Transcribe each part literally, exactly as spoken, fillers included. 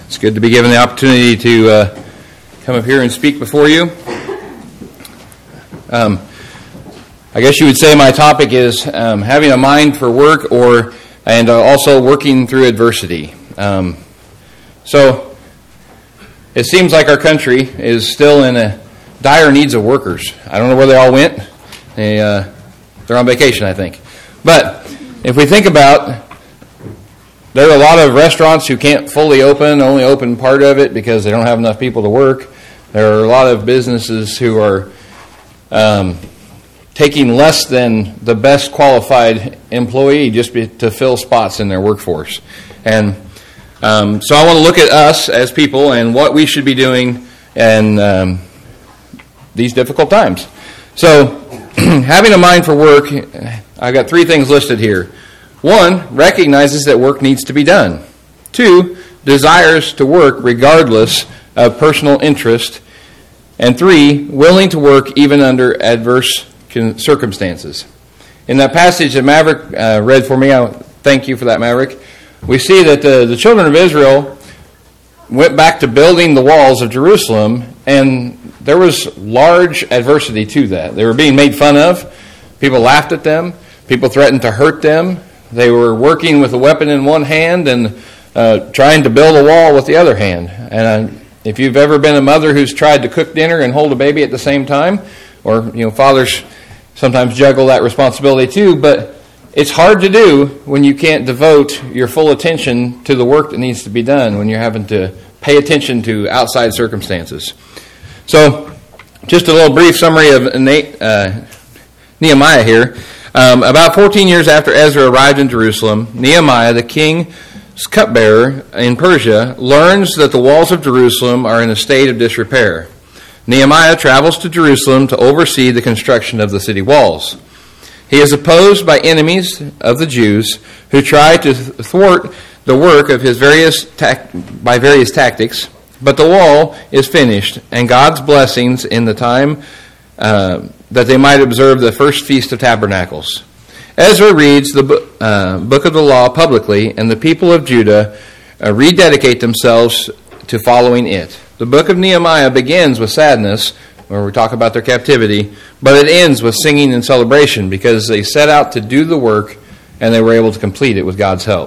It's good to be given the opportunity to uh, come up here and speak before you. Um, I guess you would say my topic is um, having a mind for work, or and uh, also working through adversity. Um, so it seems like our country is still in a dire needs of workers. I don't know where they all went. They uh, they're on vacation, I think. But if we think about, there are a lot of restaurants who can't fully open, only open part of it because they don't have enough people to work. There are a lot of businesses who are um, taking less than the best qualified employee just be, to fill spots in their workforce. And um, so I want to look at us as people and what we should be doing in um, these difficult times. So having a mind for work, I've got three things listed here. One, recognizes that work needs to be done. Two, desires to work regardless of personal interest. And three, willing to work even under adverse circumstances. In that passage that Maverick uh, read for me, I thank you for that, Maverick, we see that the, the children of Israel went back to building the walls of Jerusalem, and there was large adversity to that. They were being made fun of. People laughed at them. People threatened to hurt them. They were working with a weapon in one hand and uh, trying to build a wall with the other hand. And uh, if you've ever been a mother who's tried to cook dinner and hold a baby at the same time, or you know, fathers sometimes juggle that responsibility too, but it's hard to do when you can't devote your full attention to the work that needs to be done, when you're having to pay attention to outside circumstances. So, just a little brief summary of uh, Nehemiah here. Um, about fourteen years after Ezra arrived in Jerusalem, Nehemiah, the king's cupbearer in Persia, learns that the walls of Jerusalem are in a state of disrepair. Nehemiah travels to Jerusalem to oversee the construction of the city walls. He is opposed by enemies of the Jews who try to thwart the work of his various ta- by various tactics, but the wall is finished, and God's blessings in the time uh, that they might observe the first Feast of Tabernacles. Ezra reads the uh, book of the law publicly, and the people of Judah uh, rededicate themselves to following it. The book of Nehemiah begins with sadness, where we talk about their captivity, but it ends with singing and celebration because they set out to do the work and they were able to complete it with God's help.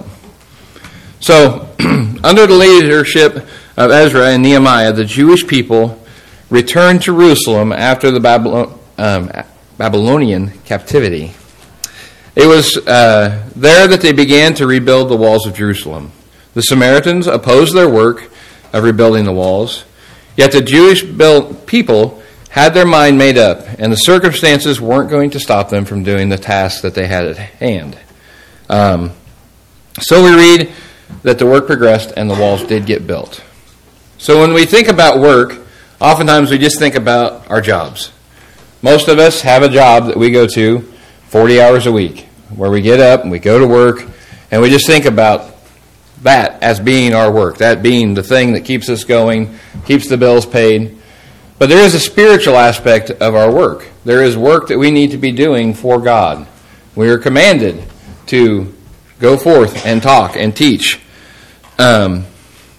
So, under the leadership of Ezra and Nehemiah, the Jewish people returned to Jerusalem after the Babylon, um, Babylonian captivity. It was uh, there that they began to rebuild the walls of Jerusalem. The Samaritans opposed their work of rebuilding the walls, yet the Jewish built people had their mind made up, and the circumstances weren't going to stop them from doing the task that they had at hand. Um, so we read that the work progressed and the walls did get built. So when we think about work, oftentimes we just think about our jobs. Most of us have a job that we go to forty hours a week, where we get up and we go to work, and we just think about that as being our work, that being the thing that keeps us going, keeps the bills paid. But there is a spiritual aspect of our work. There is work that we need to be doing for God. We are commanded to go forth and talk and teach. Um,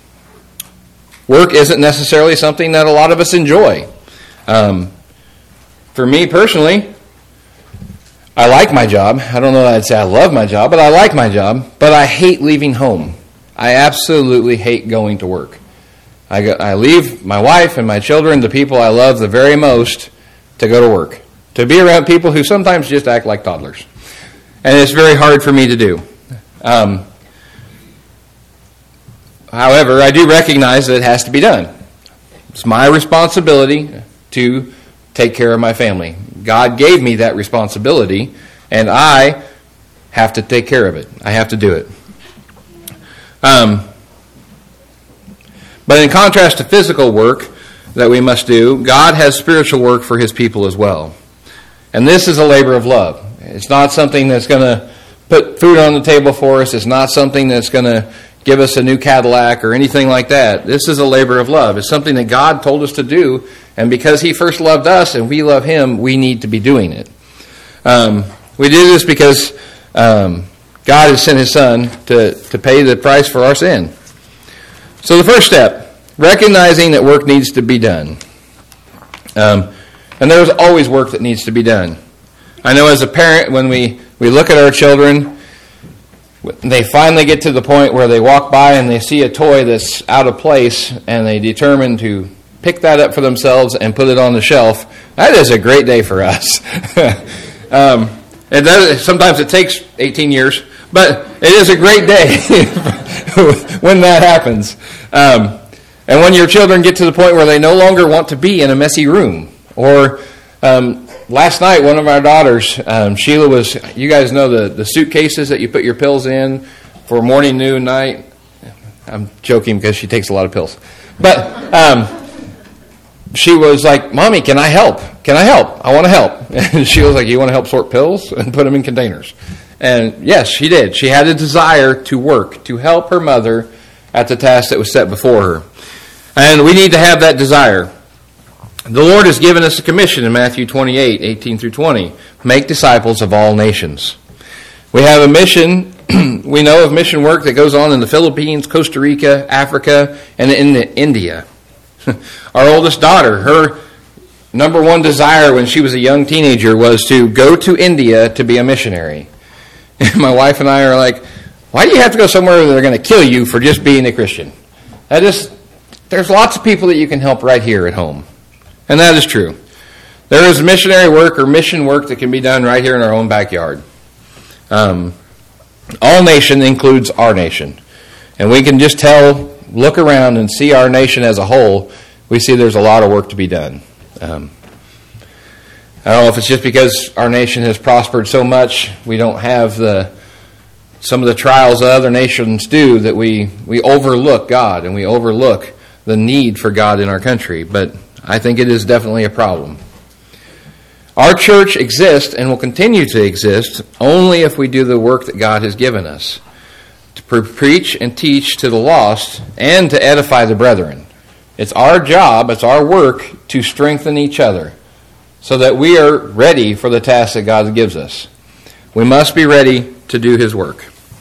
work isn't necessarily something that a lot of us enjoy. Um, for me personally, I like my job. I don't know that I'd say I love my job, but I like my job. But I hate leaving home. I absolutely hate going to work. I, go, I leave my wife and my children, the people I love the very most, to go to work. To be around people who sometimes just act like toddlers. And it's very hard for me to do. Um, however, I do recognize that it has to be done. It's my responsibility to take care of my family. God gave me that responsibility, and I have to take care of it. I have to do it. Um, but in contrast to physical work that we must do, God has spiritual work for his people as well. And this is a labor of love. It's not something that's going to put food on the table for us. It's not something that's going to give us a new Cadillac or anything like that. This is a labor of love. It's something that God told us to do, and because he first loved us and we love him, we need to be doing it. Um, we do this because um, God has sent his Son to, to pay the price for our sin. So the first step, recognizing that work needs to be done. Um, and there's always work that needs to be done. I know as a parent, when we, we look at our children, they finally get to the point where they walk by and they see a toy that's out of place, and they determine to pick that up for themselves and put it on the shelf. That is a great day for us. um, it does, sometimes it takes eighteen years, but it is a great day when that happens. Um, and when your children get to the point where they no longer want to be in a messy room. Or um, last night, one of our daughters, um, Sheila, was, you guys know the, the suitcases that you put your pills in for morning, noon, night. I'm joking because she takes a lot of pills. But um, she was like, Mommy, can I help? Can I help? I want to help. And she was like, you want to help sort pills and put them in containers? And yes, she did. She had a desire to work, to help her mother at the task that was set before her. And we need to have that desire. The Lord has given us a commission in Matthew twenty-eight, eighteen through twenty. Make disciples of all nations. We have a mission. We know of mission work that goes on in the Philippines, Costa Rica, Africa, and in India. Our oldest daughter, her number one desire when she was a young teenager was to go to India to be a missionary. And my wife and I are like, why do you have to go somewhere where they're going to kill you for just being a Christian? That is, there's lots of people that you can help right here at home. And that is true. There is missionary work or mission work that can be done right here in our own backyard. Um, all nation includes our nation. And we can just tell, look around and see our nation as a whole. We see there's a lot of work to be done. Um, I don't know if it's just because our nation has prospered so much, we don't have the some of the trials that other nations do, that we, we overlook God and we overlook the need for God in our country. But I think it is definitely a problem. Our church exists and will continue to exist only if we do the work that God has given us, to pre- preach and teach to the lost and to edify the brethren. It's our job, it's our work to strengthen each other so that we are ready for the task that God gives us. We must be ready to do His work.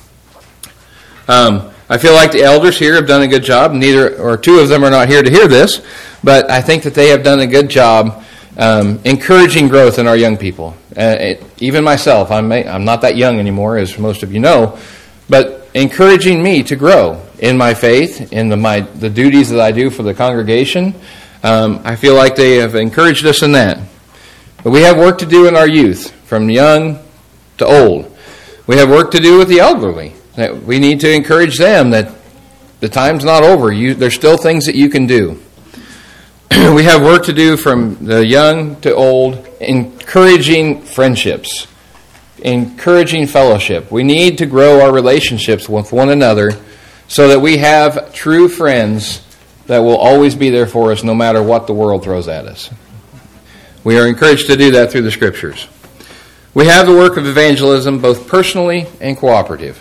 Um, I feel like the elders here have done a good job. Neither or two of them are not here to hear this, but I think that they have done a good job um, encouraging growth in our young people. Uh, it, even myself, I'm I'm not that young anymore, as most of you know, but encouraging me to grow in my faith, in the my the duties that I do for the congregation. Um, I feel like they have encouraged us in that. But we have work to do in our youth, from young to old. We have work to do with the elderly. That we need to encourage them that the time's not over. You, there's still things that you can do. We have work to do from the young to old, encouraging friendships, encouraging fellowship. We need to grow our relationships with one another so that we have true friends that will always be there for us no matter what the world throws at us. We are encouraged to do that through the Scriptures. We have the work of evangelism, both personally and cooperative.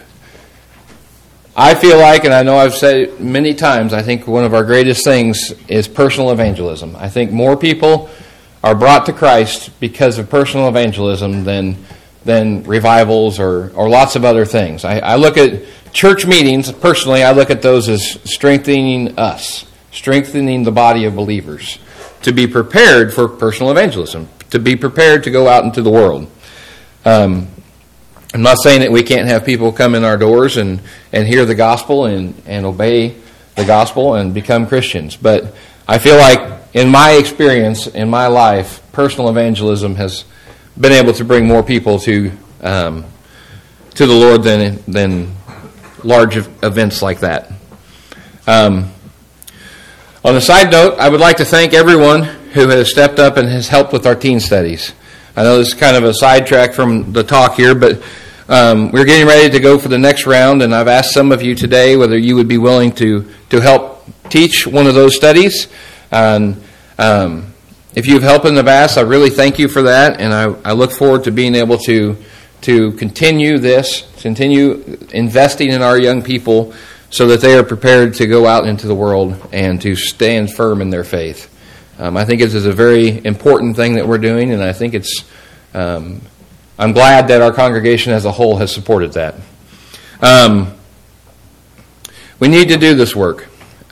I feel like, and I know I've said it many times, I think one of our greatest things is personal evangelism. I think more people are brought to Christ because of personal evangelism than than revivals or, or lots of other things. I, I look at church meetings, personally, I look at those as strengthening us, strengthening the body of believers, to be prepared for personal evangelism, to be prepared to go out into the world. Um, I'm not saying that we can't have people come in our doors and, and hear the gospel and, and obey the gospel and become Christians. But I feel like in my experience, in my life, personal evangelism has been able to bring more people to um, to the Lord than than large events like that. Um, on a side note, I would like to thank everyone who has stepped up and has helped with our teen studies. I know this is kind of a sidetrack from the talk here, but Um, we're getting ready to go for the next round, and I've asked some of you today whether you would be willing to, to help teach one of those studies. And um, if you've helped in the past, I really thank you for that, and I, I look forward to being able to to continue this, continue investing in our young people so that they are prepared to go out into the world and to stand firm in their faith. Um, I think it is a very important thing that we're doing, and I think it's um, I'm glad that our congregation as a whole has supported that. Um, we need to do this work.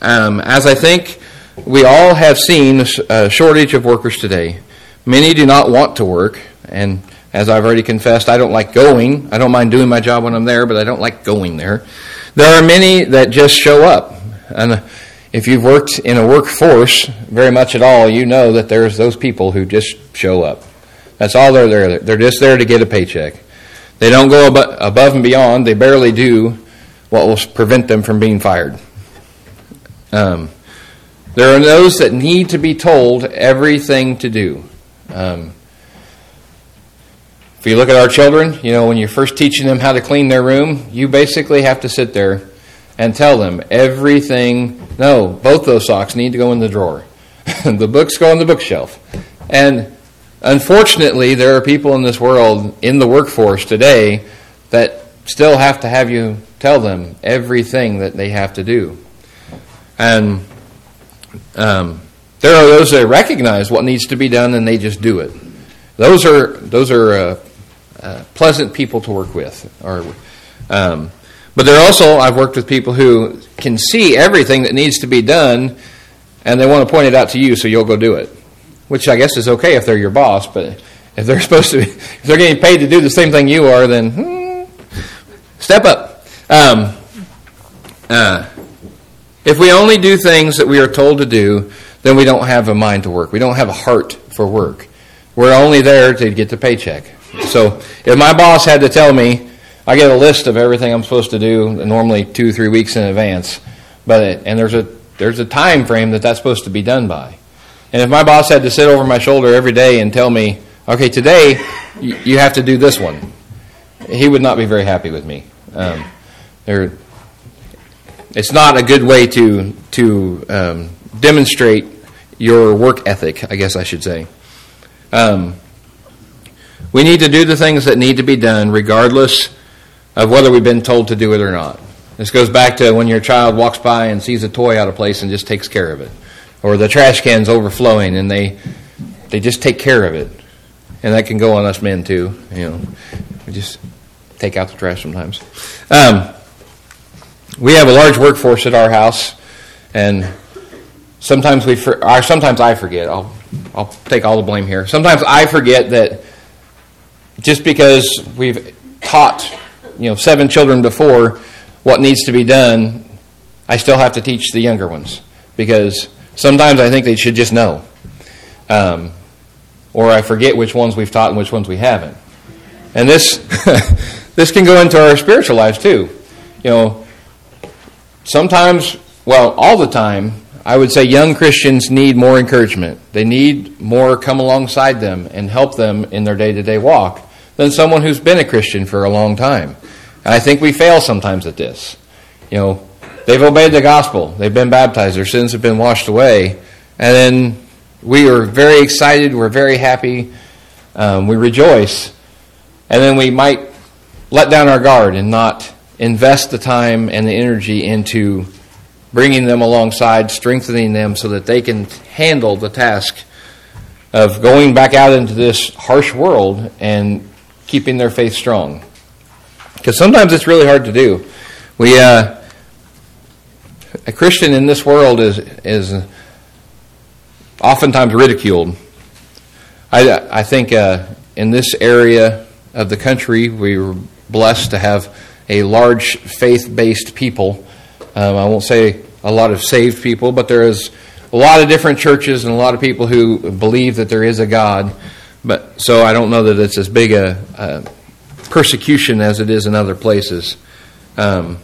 um, as I think we all have seen a shortage of workers today. Many do not want to work, and as I've already confessed, I don't like going. I don't mind doing my job when I'm there, but I don't like going there. There are many that just show up. And if you've worked in a workforce very much at all, you know that there's those people who just show up. That's all they're there. They're just there to get a paycheck. They don't go above and beyond. They barely do what will prevent them from being fired. Um, there are those that need to be told everything to do. Um, if you look at our children, you know, when you're first teaching them how to clean their room, you basically have to sit there and tell them everything. No, both those socks need to go in the drawer. The books go on the bookshelf. And unfortunately, there are people in this world, in the workforce today, that still have to have you tell them everything that they have to do. And um, there are those that recognize what needs to be done and they just do it. Those are those are uh, uh, pleasant people to work with. Or, um, but there are also, I've worked with people who can see everything that needs to be done, and they want to point it out to you, so you'll go do it. Which I guess is okay if they're your boss, but if they're supposed to, be, if they're getting paid to do the same thing you are, then hmm, step up. Um, uh, if we only do things that we are told to do, then we don't have a mind to work. We don't have a heart for work. We're only there to get the paycheck. So if my boss had to tell me, I get a list of everything I'm supposed to do, normally two, three weeks in advance, but it, and there's a there's a time frame that that's supposed to be done by. And if my boss had to sit over my shoulder every day and tell me, okay, today you, you have to do this one, he would not be very happy with me. Um, there, it's not a good way to to um, demonstrate your work ethic, I guess I should say. Um, we need to do the things that need to be done regardless of whether we've been told to do it or not. This goes back to when your child walks by and sees a toy out of place and just takes care of it. Or the trash can's overflowing and they they just take care of it. And that can go on us men too. You know, we just take out the trash sometimes. Um, we have a large workforce at our house, and sometimes we, for, or sometimes I forget. I'll I'll take all the blame here. Sometimes I forget that just because we've taught, you know, seven children before what needs to be done, I still have to teach the younger ones, because sometimes I think they should just know. Um, or I forget which ones we've taught and which ones we haven't. And this this can go into our spiritual lives too. You know, sometimes, well, all the time, I would say young Christians need more encouragement. They need more come alongside them and help them in their day-to-day walk than someone who's been a Christian for a long time. And I think we fail sometimes at this. You know, they've obeyed the gospel. They've been baptized. Their sins have been washed away. And then we are very excited. We're very happy. Um, we rejoice. And then we might let down our guard and not invest the time and the energy into bringing them alongside, strengthening them so that they can handle the task of going back out into this harsh world and keeping their faith strong. Because sometimes it's really hard to do. We, uh, a Christian in this world is is oftentimes ridiculed. I, I think uh, in this area of the country, we were blessed to have a large faith-based people. Um, I won't say a lot of saved people, but there is a lot of different churches and a lot of people who believe that there is a God. But so I don't know that it's as big a, a persecution as it is in other places. Um,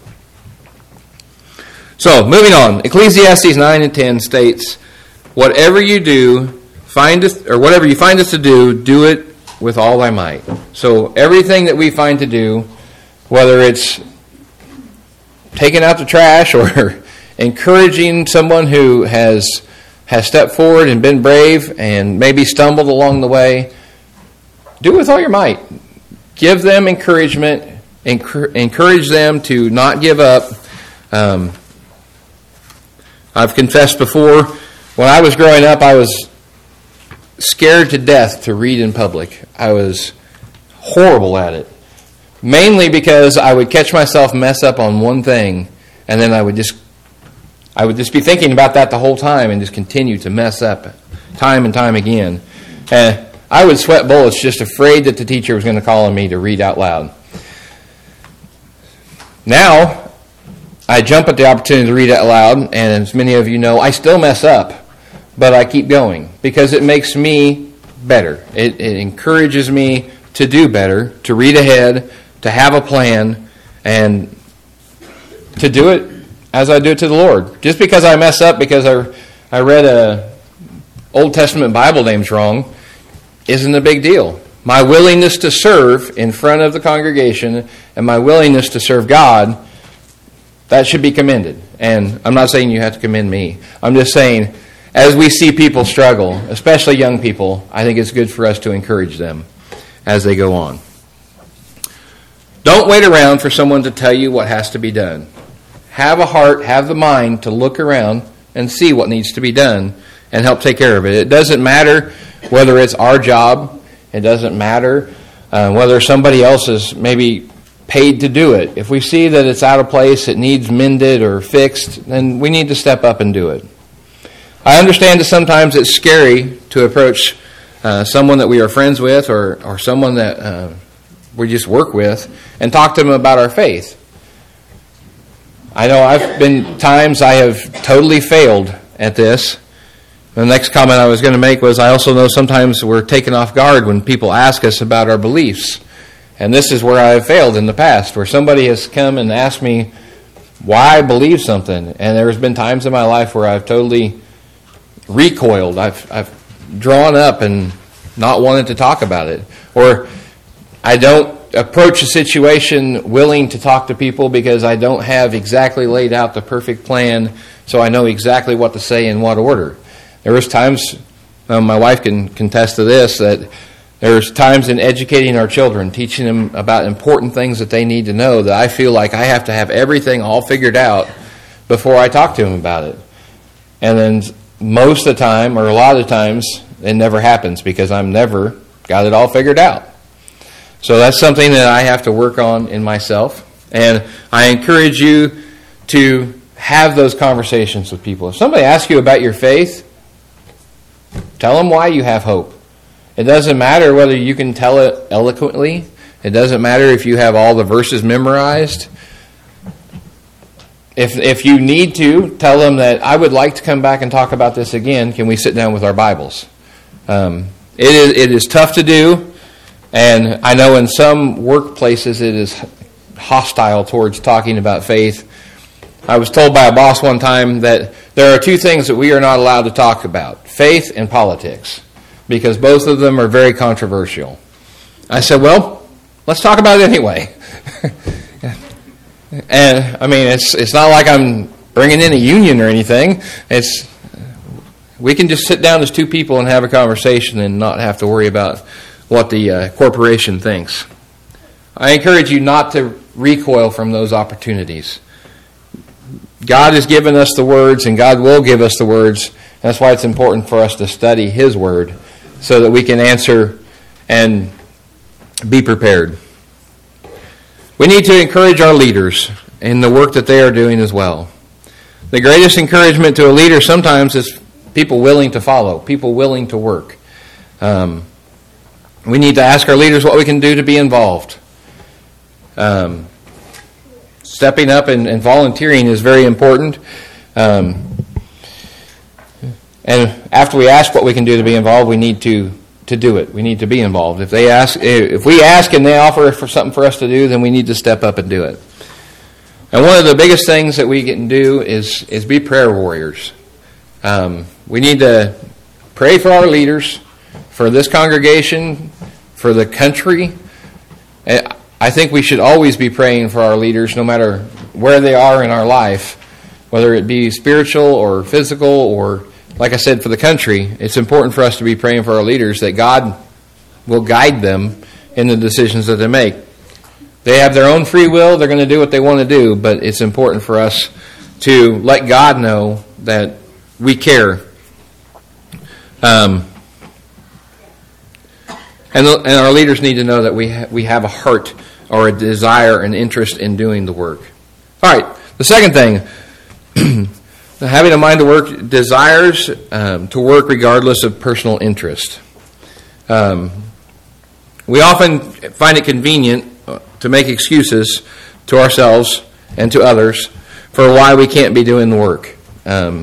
so moving on, Ecclesiastes nine and ten states, "Whatever you do, findeth or whatever you find us to do, do it with all thy might." So everything that we find to do, whether it's taking out the trash or encouraging someone who has has stepped forward and been brave and maybe stumbled along the way, do it with all your might. Give them encouragement. Encourage them to not give up. Um, I've confessed before, when I was growing up, I was scared to death to read in public. I was horrible at it. Mainly because I would catch myself mess up on one thing, and then I would just, I would just be thinking about that the whole time and just continue to mess up time and time again. And I would sweat bullets just afraid that the teacher was going to call on me to read out loud. Now, I jump at the opportunity to read out loud, and as many of you know, I still mess up, but I keep going because it makes me better. It, it encourages me to do better, to read ahead, to have a plan, and to do it as I do it to the Lord. Just because I mess up because I, I read a Old Testament Bible names wrong isn't a big deal. My willingness to serve in front of the congregation and my willingness to serve God, that should be commended. And I'm not saying you have to commend me. I'm just saying, as we see people struggle, especially young people, I think it's good for us to encourage them as they go on. Don't wait around for someone to tell you what has to be done. Have a heart, have the mind to look around and see what needs to be done and help take care of it. It doesn't matter whether it's our job. It doesn't matter uh, whether somebody else is maybe paid to do it. If we see that it's out of place, it needs mended or fixed, then we need to step up and do it. I understand that sometimes it's scary to approach uh, someone that we are friends with or, or someone that uh, we just work with and talk to them about our faith. I know I've been times I have totally failed at this. The next comment I was going to make was I also know sometimes we're taken off guard when people ask us about our beliefs. And this is where I have failed in the past, where somebody has come and asked me why I believe something. And there's been times in my life where I've totally recoiled. I've, I've drawn up and not wanted to talk about it. Or I don't approach a situation willing to talk to people because I don't have exactly laid out the perfect plan so I know exactly what to say in what order. There was times, um, my wife can contest to this, that there's times in educating our children, teaching them about important things that they need to know, that I feel like I have to have everything all figured out before I talk to them about it. And then most of the time, or a lot of the times, it never happens because I'm never got it all figured out. So that's something that I have to work on in myself. And I encourage you to have those conversations with people. If somebody asks you about your faith, tell them why you have hope. It doesn't matter whether you can tell it eloquently. It doesn't matter if you have all the verses memorized. If if you need to, tell them that I would like to come back and talk about this again. Can we sit down with our Bibles? Um, it is it is tough to do, and I know in some workplaces it is hostile towards talking about faith. I was told by a boss one time that there are two things that we are not allowed to talk about, faith and politics, because both of them are very controversial. I said, well, let's talk about it anyway. And, I mean, it's it's not like I'm bringing in a union or anything. It's we can just sit down as two people and have a conversation and not have to worry about what the uh, corporation thinks. I encourage you not to recoil from those opportunities. God has given us the words, and God will give us the words. That's why it's important for us to study His Word so that we can answer and be prepared. We need to encourage our leaders in the work that they are doing as well. The greatest encouragement to a leader sometimes is people willing to follow, people willing to work. Um, we need to ask our leaders what we can do to be involved. Um, stepping up and, and volunteering is very important. Um, and after we ask what we can do to be involved, we need to to do it. We need to be involved. If they ask, if we ask and they offer for something for us to do, then we need to step up and do it. And one of the biggest things that we can do is is be prayer warriors. Um, we need to pray for our leaders, for this congregation, for the country. And I think we should always be praying for our leaders, no matter where they are in our life, whether it be spiritual or physical or, like I said, for the country. It's important for us to be praying for our leaders that God will guide them in the decisions that they make. They have their own free will. They're going to do what they want to do, but it's important for us to let God know that we care. Um, and, the, and our leaders need to know that we ha- we have a heart or a desire and interest in doing the work. All right, the second thing, Having a mind to work desires um, to work regardless of personal interest. Um, we often find it convenient to make excuses to ourselves and to others for why we can't be doing the work. Um,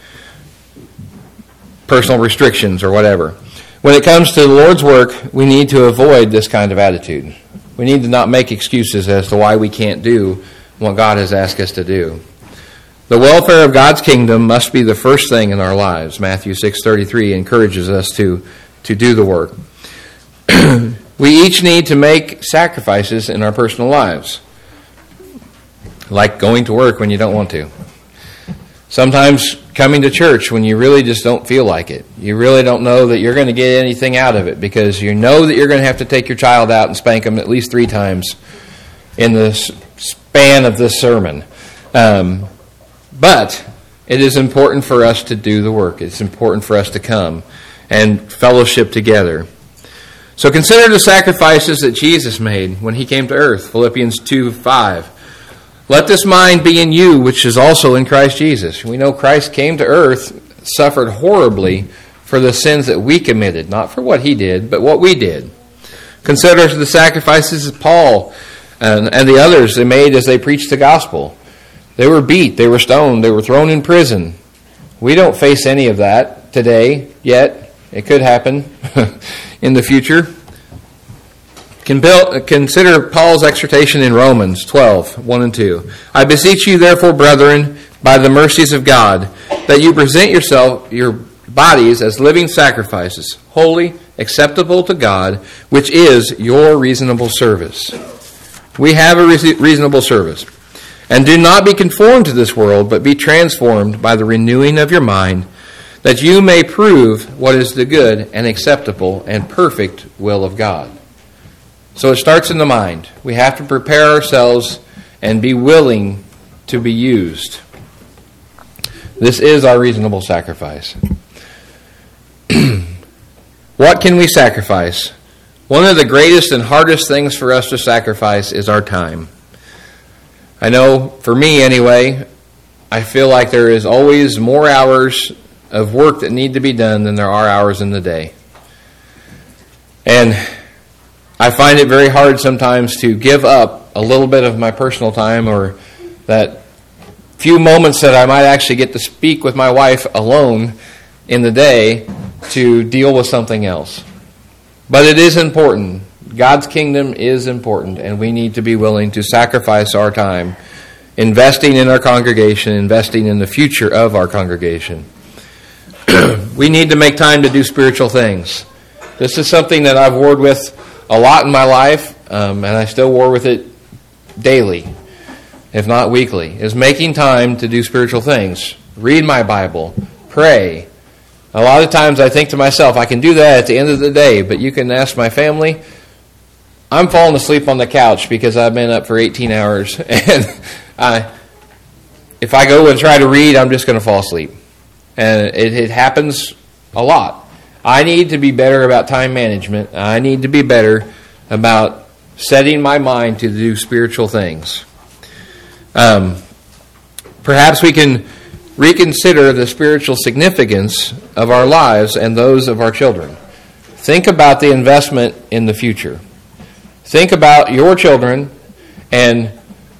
personal restrictions or whatever. When it comes to the Lord's work, we need to avoid this kind of attitude. We need to not make excuses as to why we can't do what God has asked us to do. The welfare of God's kingdom must be the first thing in our lives. Matthew six thirty-three encourages us to, to do the work. We each need to make sacrifices in our personal lives, like going to work when you don't want to. Sometimes coming to church when you really just don't feel like it. You really don't know that you're going to get anything out of it because you know that you're going to have to take your child out and spank them at least three times in the span of this sermon. Um, but it is important for us to do the work. It's important for us to come and fellowship together. So consider the sacrifices that Jesus made when he came to earth. Philippians two five. Let this mind be in you, which is also in Christ Jesus. We know Christ came to earth, suffered horribly for the sins that we committed, not for what he did, but what we did. Consider the sacrifices of Paul and, and the others they made as they preached the gospel. They were beat, they were stoned, they were thrown in prison. We don't face any of that today yet. It could happen in the future. Consider Paul's exhortation in Romans twelve, one and two. I beseech you, therefore, brethren, by the mercies of God, that you present yourself, your bodies as living sacrifices, holy, acceptable to God, which is your reasonable service. We have a reasonable service. And do not be conformed to this world, but be transformed by the renewing of your mind, that you may prove what is the good and acceptable and perfect will of God. So it starts in the mind. We have to prepare ourselves and be willing to be used. This is our reasonable sacrifice. What can we sacrifice? One of the greatest and hardest things for us to sacrifice is our time. I know, for me anyway, I feel like there is always more hours of work that need to be done than there are hours in the day. And I find it very hard sometimes to give up a little bit of my personal time or that few moments that I might actually get to speak with my wife alone in the day to deal with something else. But it is important. God's kingdom is important, and we need to be willing to sacrifice our time, investing in our congregation, investing in the future of our congregation. We need to make time to do spiritual things. This is something that I've warred with a lot in my life, um, and I still war with it daily, if not weekly, is making time to do spiritual things. Read my Bible, pray. A lot of times I think to myself, I can do that at the end of the day, but you can ask my family, I'm falling asleep on the couch because I've been up for eighteen hours, and I, if I go and try to read, I'm just going to fall asleep. And it, it happens a lot. I need to be better about time management. I need to be better about setting my mind to do spiritual things. Um, perhaps we can reconsider the spiritual significance of our lives and those of our children. Think about the investment in the future. Think about your children, and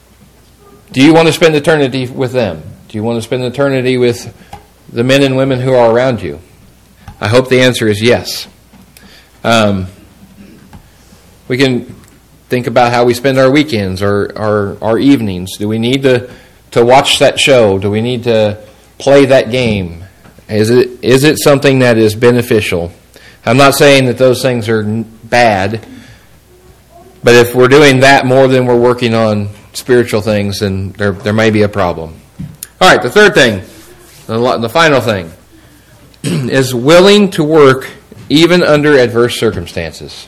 do you want to spend eternity with them? Do you want to spend eternity with the men and women who are around you? I hope the answer is yes. Um, we can think about how we spend our weekends or our, our evenings. Do we need to, to watch that show? Do we need to play that game? Is it is it something that is beneficial? I'm not saying that those things are bad, but if we're doing that more than we're working on spiritual things, then there, there may be a problem. All right, the third thing, the, the final thing, is willing to work even under adverse circumstances.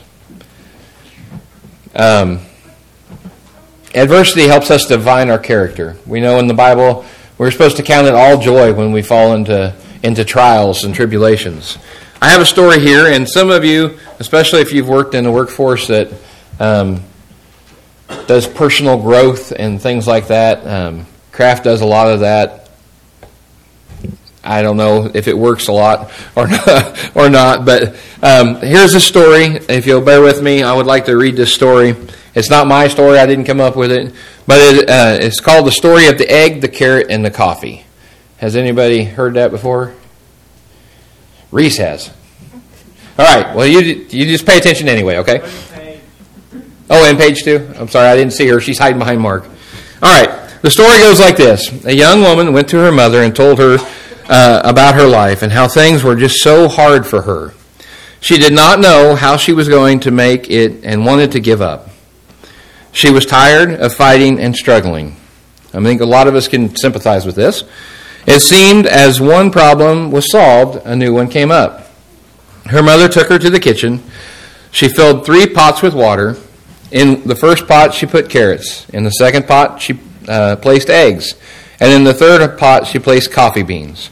Um, adversity helps us divine our character. We know in the Bible we're supposed to count it all joy when we fall into, into trials and tribulations. I have a story here, and some of you, especially if you've worked in a workforce that um, does personal growth and things like that, um, Kraft does a lot of that. I don't know if it works a lot or not, or not but um, here's a story. If you'll bear with me, I would like to read this story. It's not my story. I didn't come up with it. But it, uh, it's called The Story of the Egg, the Carrot, and the Coffee. Has anybody heard that before? Reese has. All right. Well, you you just pay attention anyway, okay? Oh, and page two? I'm sorry, I didn't see her. She's hiding behind Mark. All right. The story goes like this. A young woman went to her mother and told her uh, about her life and how things were just so hard for her. She did not know how she was going to make it and wanted to give up. She was tired of fighting and struggling. I think a lot of us can sympathize with this. It seemed as one problem was solved, a new one came up. Her mother took her to the kitchen. She filled three pots with water. In the first pot, she put carrots. In the second pot, she uh, placed eggs. And in the third pot, she placed coffee beans.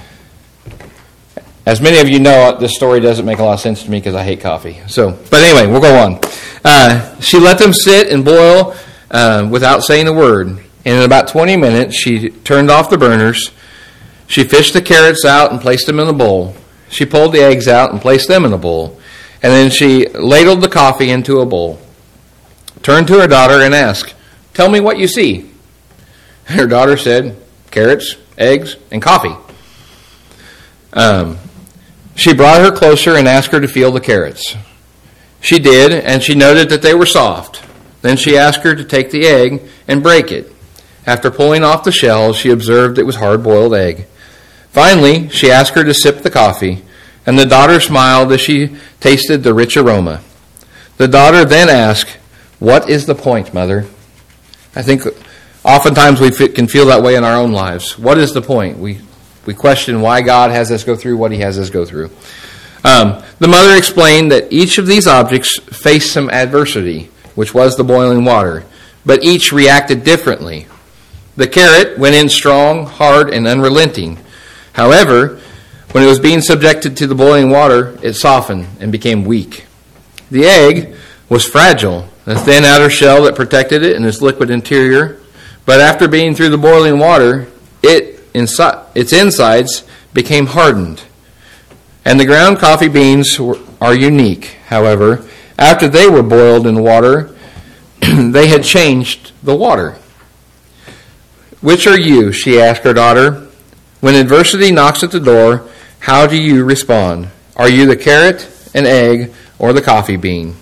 As many of you know, this story doesn't make a lot of sense to me because I hate coffee. So, but anyway, we'll go on. Uh, she let them sit and boil uh, without saying a word. And in about twenty minutes, she turned off the burners. She fished the carrots out and placed them in a bowl. She pulled the eggs out and placed them in a bowl. And then she ladled the coffee into a bowl. Turned to her daughter and asked, "Tell me what you see." Her daughter said, "Carrots, eggs, and coffee." Um, she brought her closer and asked her to feel the carrots. She did, and she noted that they were soft. Then she asked her to take the egg and break it. After pulling off the shell, she observed it was hard-boiled egg. Finally, she asked her to sip the coffee, and the daughter smiled as she tasted the rich aroma. The daughter then asked, "What is the point, Mother?" I think oftentimes we can feel that way in our own lives. What is the point? We we question why God has us go through what he has us go through. Um, the mother explained that each of these objects faced some adversity, which was the boiling water, but each reacted differently. The carrot went in strong, hard, and unrelenting. However, when it was being subjected to the boiling water, it softened and became weak. The egg was fragile, a thin outer shell that protected it and its liquid interior. But after being through the boiling water, it inside, its insides became hardened. And the ground coffee beans were, are unique. However, after they were boiled in water, they had changed the water. "Which are you?" she asked her daughter. "When adversity knocks at the door, how do you respond? Are you the carrot, an egg, or the coffee bean?"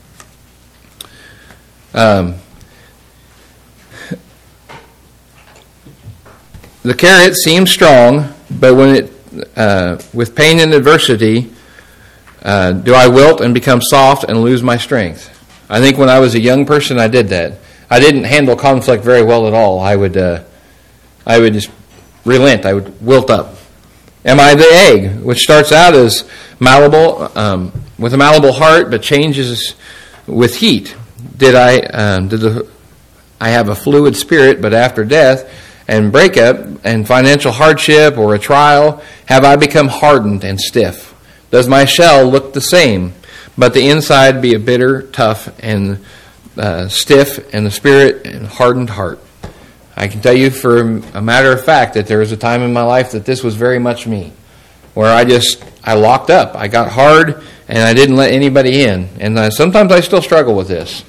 Um, the carrot seems strong, but when it, uh, with pain and adversity, uh, do I wilt and become soft and lose my strength? I think when I was a young person, I did that. I didn't handle conflict very well at all. I would, uh, I would just relent. I would wilt up. Am I the egg, which starts out as malleable, um, with a malleable heart, but changes with heat? Did I, um, did the, I have a fluid spirit, but after death and breakup and financial hardship or a trial, have I become hardened and stiff? Does my shell look the same, but the inside be a bitter, tough, and uh, stiff, and the spirit and hardened heart? I can tell you for a matter of fact that there was a time in my life that this was very much me, where I just, I locked up. I got hard, and I didn't let anybody in. And uh, sometimes I still struggle with this.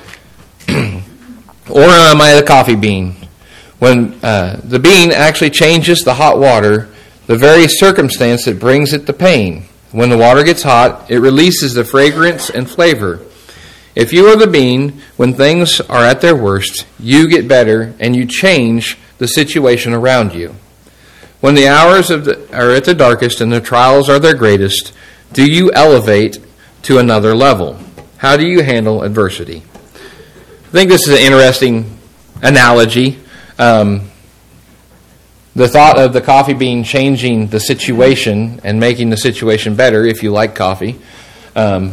Or am I the coffee bean? When uh, the bean actually changes the hot water, the very circumstance that brings it the pain. When the water gets hot, it releases the fragrance and flavor. If you are the bean, when things are at their worst, you get better and you change the situation around you. When the hours of the, are at the darkest and the trials are their greatest, do you elevate to another level? How do you handle adversity? I think this is an interesting analogy. Um, the thought of the coffee bean changing the situation and making the situation better, if you like coffee, um,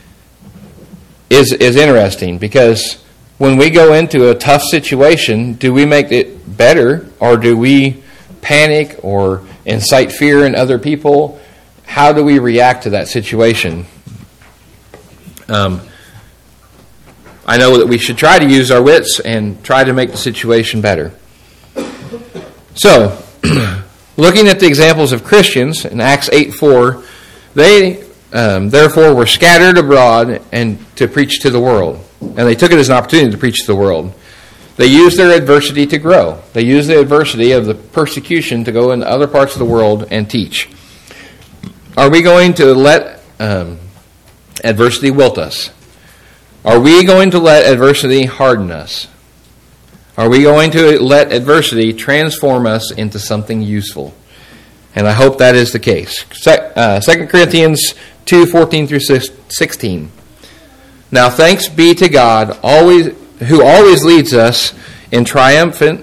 is is interesting, because when we go into a tough situation, do we make it better, or do we panic or incite fear in other people? How do we react to that situation? Um, I know that we should try to use our wits and try to make the situation better. So, Looking at the examples of Christians in Acts eight four, they um, therefore were scattered abroad and to preach to the world. And they took it as an opportunity to preach to the world. They used their adversity to grow. They used the adversity of the persecution to go into other parts of the world and teach. Are we going to let um, adversity wilt us? Are we going to let adversity harden us? Are we going to let adversity transform us into something useful? And I hope that is the case. Uh, Second Corinthians two fourteen through sixteen. Now thanks be to God, always who always leads us in triumphant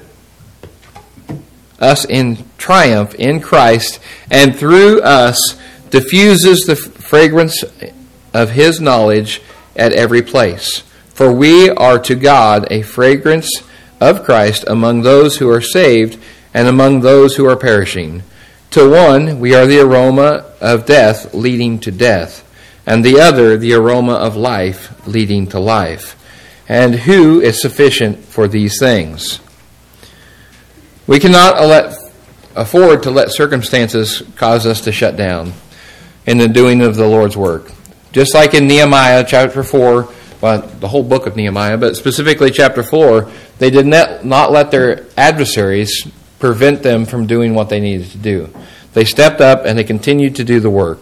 us in triumph in Christ, and through us diffuses the fragrance of His knowledge at every place. For we are to God a fragrance of Christ among those who are saved and among those who are perishing. To one we are the aroma of death leading to death, and the other the aroma of life leading to life. And who is sufficient for these things? We cannot let, afford to let circumstances cause us to shut down in the doing of the Lord's work. Just like in Nehemiah chapter four, well, the whole book of Nehemiah, but specifically chapter four, they did not, not let their adversaries prevent them from doing what they needed to do. They stepped up and they continued to do the work.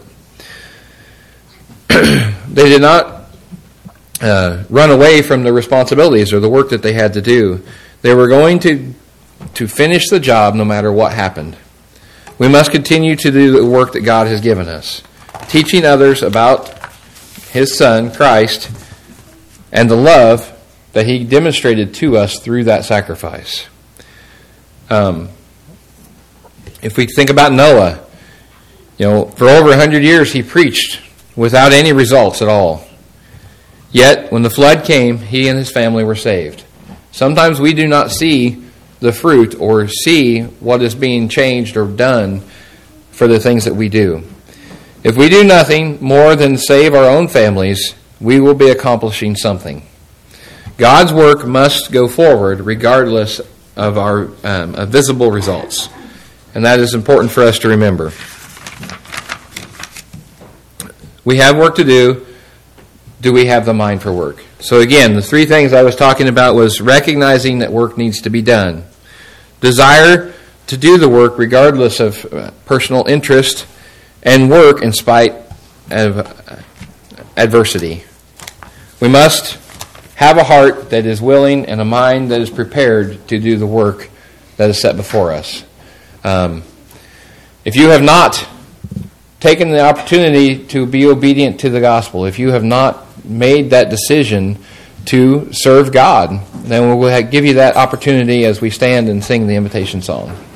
They did not uh, run away from the responsibilities or the work that they had to do. They were going to, to finish the job no matter what happened. We must continue to do the work that God has given us, teaching others about His Son, Christ, and the love that He demonstrated to us through that sacrifice. Um, if we think about Noah, you know, for over a hundred years he preached without any results at all. Yet, when the flood came, he and his family were saved. Sometimes we do not see the fruit or see what is being changed or done for the things that we do. If we do nothing more than save our own families, we will be accomplishing something. God's work must go forward regardless of our um, of visible results. And that is important for us to remember. We have work to do. Do we have the mind for work? So again, the three things I was talking about was recognizing that work needs to be done. Desire to do the work regardless of uh, personal interest, and work in spite of uh, adversity. We must have a heart that is willing and a mind that is prepared to do the work that is set before us. Um, if you have not taken the opportunity to be obedient to the gospel, if you have not made that decision to serve God, then we will give you that opportunity as we stand and sing the invitation song.